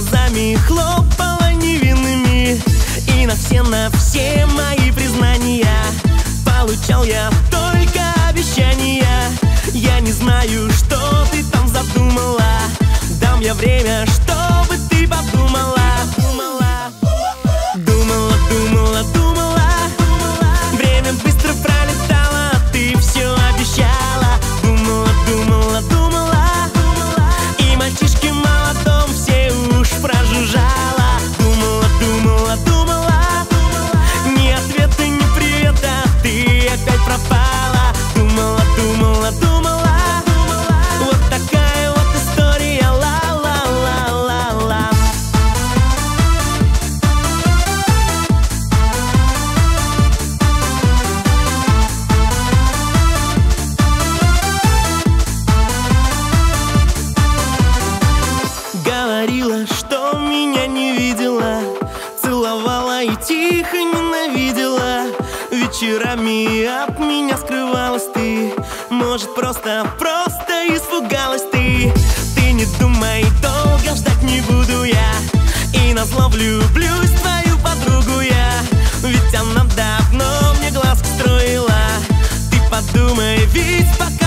глазами хлопала невинными, и на все мои признания получал я только обещания. Я не знаю, что ты там задумала, дам я время, чтобы ты подумала. Думала, время быстро пролетало, ты все обещала. Думала, и мальчишке молодом все уж прожужжала. Думала, ни ответа, ни привета, ты опять пропала. Думала, вот такая вот история, ла-ла-ла-ла-ла. Говорила, что меня не видела, целовала и тихо ненавидела. Вечерами от меня скрывалась ты, может, просто испугалась ты. Ты не думай, долго ждать не буду я, и назло влюблюсь в твою подругу я. Ведь она давно мне глазки строила. Ты подумай, ведь пока